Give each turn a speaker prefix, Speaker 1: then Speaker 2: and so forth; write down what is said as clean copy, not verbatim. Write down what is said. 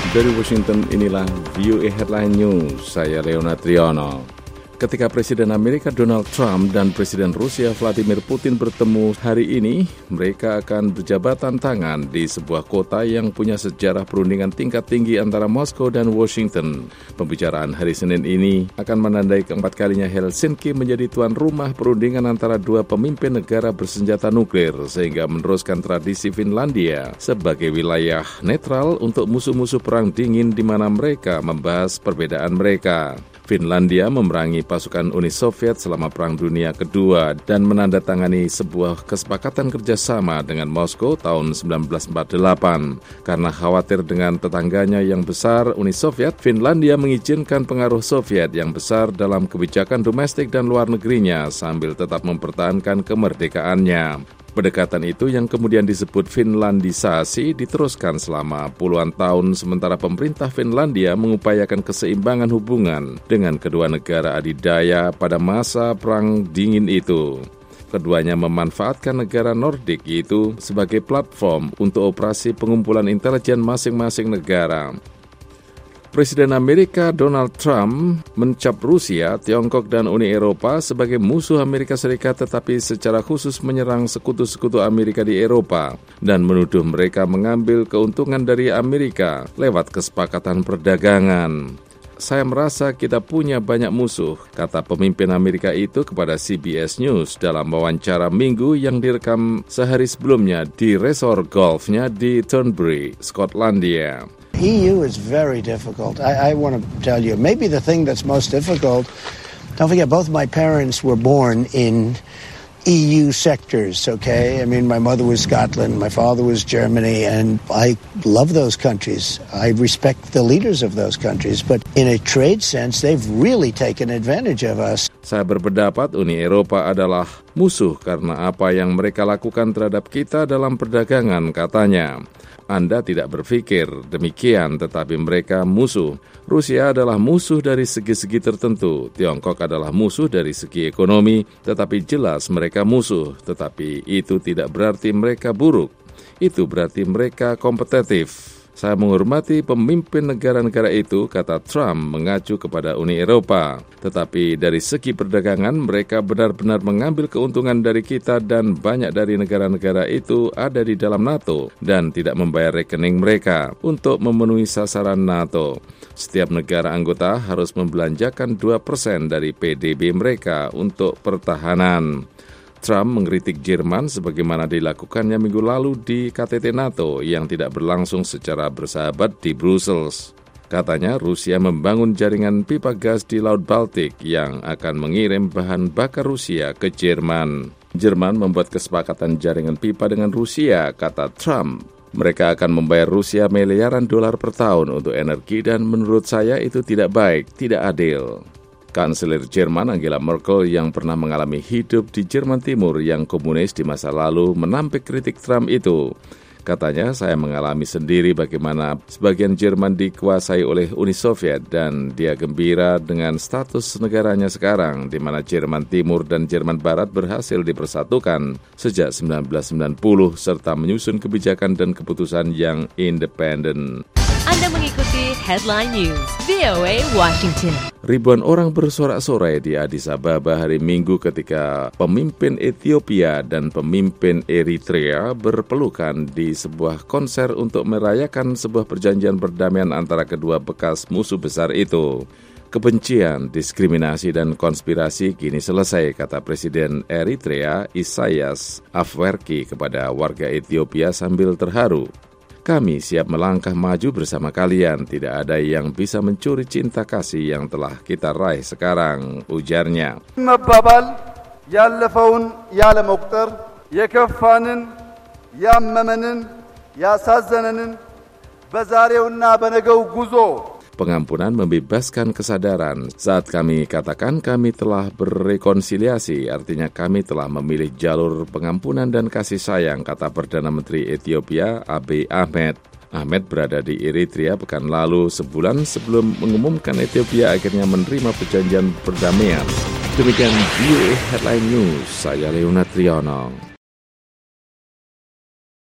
Speaker 1: Dari Washington, inilah VOA Headline News. Saya Leonard Triono. Ketika Presiden Amerika Donald Trump dan Presiden Rusia Vladimir Putin bertemu hari ini, mereka akan berjabatan tangan di sebuah kota yang punya sejarah perundingan tingkat tinggi antara Moskow dan Washington. Pembicaraan hari Senin ini akan menandai keempat kalinya Helsinki menjadi tuan rumah perundingan antara dua pemimpin negara bersenjata nuklir, sehingga meneruskan tradisi Finlandia sebagai wilayah netral untuk musuh-musuh perang dingin di mana mereka membahas perbedaan mereka. Finlandia memerangi pasukan Uni Soviet selama Perang Dunia Kedua dan menandatangani sebuah kesepakatan kerjasama dengan Moskow tahun 1948. Karena khawatir dengan tetangganya yang besar Uni Soviet, Finlandia mengizinkan pengaruh Soviet yang besar dalam kebijakan domestik dan luar negerinya sambil tetap mempertahankan kemerdekaannya. Pendekatan itu yang kemudian disebut Finlandisasi diteruskan selama puluhan tahun sementara pemerintah Finlandia mengupayakan keseimbangan hubungan dengan kedua negara adidaya pada masa Perang Dingin itu. Keduanya memanfaatkan negara Nordik itu sebagai platform untuk operasi pengumpulan intelijen masing-masing negara. Presiden Amerika Donald Trump mencap Rusia, Tiongkok, dan Uni Eropa sebagai musuh Amerika Serikat tetapi secara khusus menyerang sekutu-sekutu Amerika di Eropa dan menuduh mereka mengambil keuntungan dari Amerika lewat kesepakatan perdagangan. Saya merasa kita punya banyak musuh, kata pemimpin Amerika itu kepada CBS News dalam wawancara minggu yang direkam sehari sebelumnya di resort golfnya di Turnberry, Skotlandia.
Speaker 2: EU is very difficult. I want to tell you, maybe the thing that's most difficult, don't forget, both my parents were born in EU sectors, okay? I mean, my mother was Scotland, my father was Germany, and I love those countries. I respect the leaders of those countries, but in a trade sense, they've really taken advantage of us.
Speaker 1: Saya berpendapat Uni Eropa adalah musuh karena apa yang mereka lakukan terhadap kita dalam perdagangan, katanya. Anda tidak berpikir demikian, tetapi mereka musuh. Rusia adalah musuh dari segi-segi tertentu. Tiongkok adalah musuh dari segi ekonomi, tetapi jelas mereka musuh. Tetapi itu tidak berarti mereka buruk. Itu berarti mereka kompetitif. Saya menghormati pemimpin negara-negara itu, kata Trump mengacu kepada Uni Eropa. Tetapi dari segi perdagangan, mereka benar-benar mengambil keuntungan dari kita dan banyak dari negara-negara itu ada di dalam NATO dan tidak membayar rekening mereka untuk memenuhi sasaran NATO. Setiap negara anggota harus membelanjakan 2% dari PDB mereka untuk pertahanan. Trump mengkritik Jerman sebagaimana dilakukannya minggu lalu di KTT NATO yang tidak berlangsung secara bersahabat di Brussels. Katanya Rusia membangun jaringan pipa gas di Laut Baltik yang akan mengirim bahan bakar Rusia ke Jerman. Jerman membuat kesepakatan jaringan pipa dengan Rusia, kata Trump. Mereka akan membayar Rusia miliaran dolar per tahun untuk energi dan menurut saya itu tidak baik, tidak adil. Kanselir Jerman Angela Merkel yang pernah mengalami hidup di Jerman Timur yang komunis di masa lalu menampik kritik Trump itu. Katanya, saya mengalami sendiri bagaimana sebagian Jerman dikuasai oleh Uni Soviet dan dia gembira dengan status negaranya sekarang di mana Jerman Timur dan Jerman Barat berhasil dipersatukan sejak 1990 serta menyusun kebijakan dan keputusan yang independen.
Speaker 3: Anda mengikuti Headline News, VOA Washington.
Speaker 1: Ribuan orang bersorak-sorai di Addis Ababa hari Minggu ketika pemimpin Ethiopia dan pemimpin Eritrea berpelukan di sebuah konser untuk merayakan sebuah perjanjian perdamaian antara kedua bekas musuh besar itu. Kebencian, diskriminasi, dan konspirasi kini selesai, kata Presiden Eritrea Isaias Afwerki kepada warga Ethiopia sambil terharu. Kami siap melangkah maju bersama kalian, tidak ada yang bisa mencuri cinta kasih yang telah kita raih sekarang, ujarnya.
Speaker 4: Mababal, yallafun, yalamuktar, yakafanin, yammamanin, yasazzananin, bazareunna banagau guzo.
Speaker 1: Pengampunan membebaskan kesadaran. Saat kami katakan kami telah berrekonsiliasi, artinya kami telah memilih jalur pengampunan dan kasih sayang, kata Perdana Menteri Ethiopia Abiy Ahmed. Ahmed berada di Eritrea pekan lalu, sebulan sebelum mengumumkan Ethiopia akhirnya menerima perjanjian perdamaian. Demikian VOA Headline News, saya Leonard Triono.